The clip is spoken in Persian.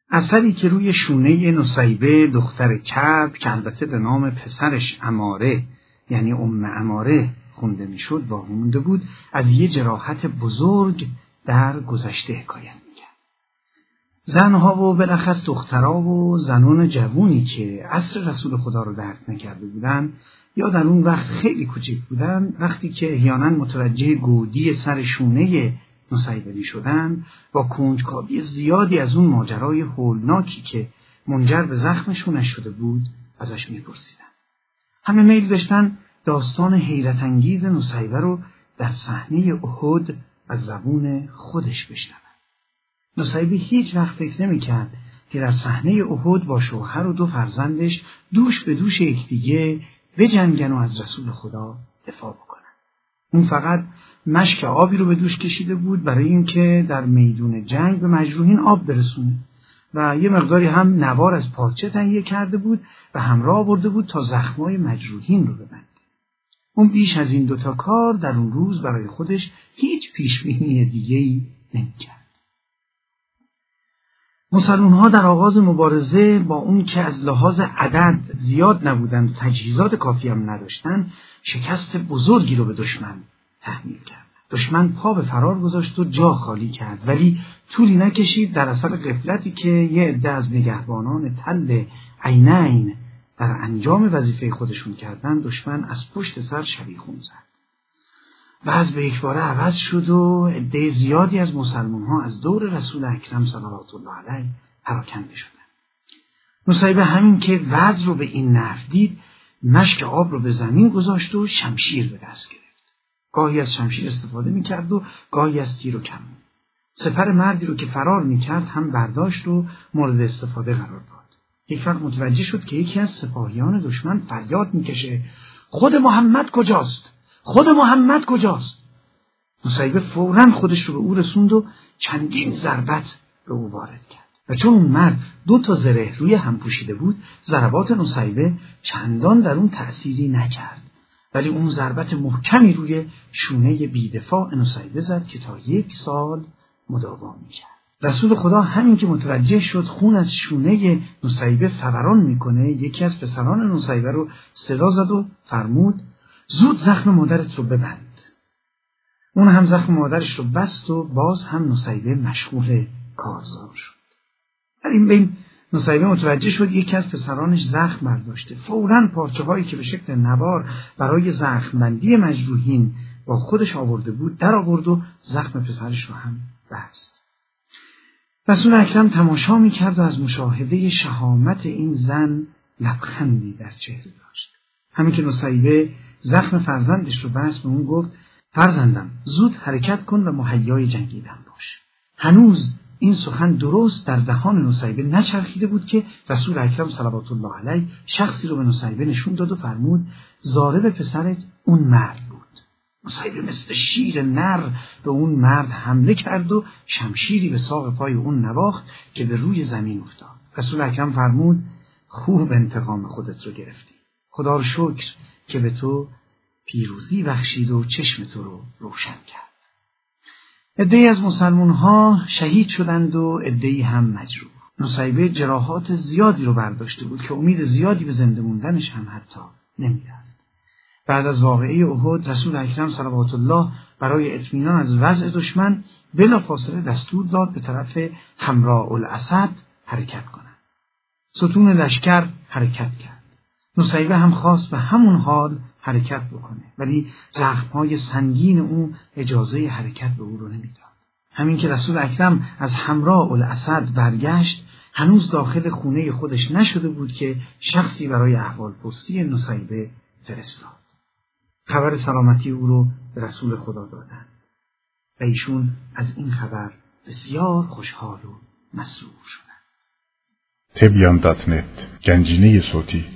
اثری که روی شونه نصیبه دختر کعب که البته به نام پسرش عماره یعنی عماره خونده میشد باقی مونده بود، از یه جراحت بزرگ در گذشته حکایت میکرد. زنها و بالاخص دخترها و زنان جوونی که عصر رسول خدا رو درک نکرده بودن یا در اون وقت خیلی کوچک بودن، وقتی که احیانا متوجه گودی سر شونه نصیبه میشدن، با کنجکاوی زیادی از اون ماجرای هولناکی که منجر به زخمشونش شده بود ازش میپرسیدن. همه میل داشتن داستان حیرت انگیز نصیبه رو در صحنه احد از زبون خودش بشنون. نصیبه هیچ وقت فکر نمی‌کرد که در صحنه احد با شوهر و 2 فرزندش دوش به دوش یکدیگه بجنگن و از رسول خدا دفاع بکنن. اون فقط مشک آبی رو به دوش کشیده بود برای اینکه در میدون جنگ به مجروحین آب برسونه و یه مقداری هم نوار از پارچه تهیه کرده بود و همراه آورده بود تا زخمای مجروحین رو ببنده. اون بیش از این 2 کار در اون روز برای خودش هیچ پیشبینی دیگه‌ای نمی‌کرد. مسلمان‌ها در آغاز مبارزه با اون که از لحاظ عدد زیاد نبودند و تجهیزات کافی هم نداشتند، شکست بزرگی رو به دشمن تحمیل کرد. دشمن پا به فرار گذاشت و جا خالی کرد، ولی طولی نکشید در اثر غفلتی که یه عده از نگهبانان تل عینین در انجام وظیفه خودشون کردن، دشمن از پشت سر شبیخون زد. وضع به یکباره عوض شد و عده زیادی از مسلمان‌ها از دور رسول اکرم صلوات الله علیه پراکنده شدند. نصیبه همین که وضع رو به این نحو دید، مشک آب رو به زمین گذاشت و شمشیر به دست گرفت. گاهی از شمشیر استفاده می‌کرد و گاهی از تیر و کمان. سپر مردی رو که فرار می‌کرد هم برداشت و مورد استفاده قرار داد. یک وقت متوجه شد که یکی از سپاهیان دشمن فریاد می‌کشه: خود محمد کجاست؟ خود محمد کجاست؟ نصیبه فوراً خودش رو به او رسوند و چندین ضربت به او وارد کرد. و چون اون مرد 2 زره روی هم پوشیده بود، ضربات نصیبه چندان در اون تأثیری نکرد، ولی اون ضربت محکمی روی شونه بی‌دفاع نصیبه زد که تا 1 سال مداوم می‌کرد. رسول خدا همین که متوجه شد خون از شونه نصیبه فوران میکنه، یکی از پسران نصیبه رو صدا زد و فرمود: زود زخم مادرت رو ببند. اون هم زخم مادرش رو بست و باز هم نصیبه مشغول کارزار شد. در این بین نصیبه متوجه شد یکی از پسرانش زخم برداشته. فوراً پارچه‌هایی که به شکل نوار برای زخم‌بندی مجروحین با خودش آورده بود در آورد و زخم پسرش رو هم بست. رسول اکرم تماشا می‌کرد و از مشاهده شهامت این زن لبخندی در چهره داشت. همین که نصیبه زخم فرزندش رو بست، به اون گفت: فرزندم، زود حرکت کن و مهیای جنگیدن باش. هنوز این سخن درست در دهان نصیبه نچرخیده بود که رسول اکرم صلوات الله علیه شخصی رو به نصیبه نشون داد و فرمود: ضارب پسرت اون مرد بود. نصیبه مثل شیر نر به اون مرد حمله کرد و شمشیری به ساق پای اون نواخت که به روی زمین افتاد. رسول اکرم فرمود: خوب انتقام خودت رو گرفتی. خدا رو شکر که به تو پیروزی بخشید و چشم تو رو روشن کرد. عده‌ای از مسلمان‌ها شهید شدند و عده‌ای هم مجروح. نصیبه جراحات زیادی رو برداشته بود که امید زیادی به زنده موندنش هم حتی نمی‌رفت. بعد از واقعه احد رسول اکرم صلوات الله برای اطمینان از وضع دشمن بلافاصله دستور داد به طرف حمراء الاسد حرکت کنند. ستون لشکر حرکت کرد. نصیبه هم خواست به همون حال حرکت بکنه، ولی زخم‌های سنگین او اجازه حرکت به او رو نمیداد. همین که رسول اکرم از حمراء الاسد برگشت، هنوز داخل خونه خودش نشده بود که شخصی برای احوالپرسی نصیبه فرستاد. خبر سلامتی او رو به رسول خدا دادند و ایشون از این خبر بسیار خوشحال و مسرور شدند. تبیان.net گنجینه صوتی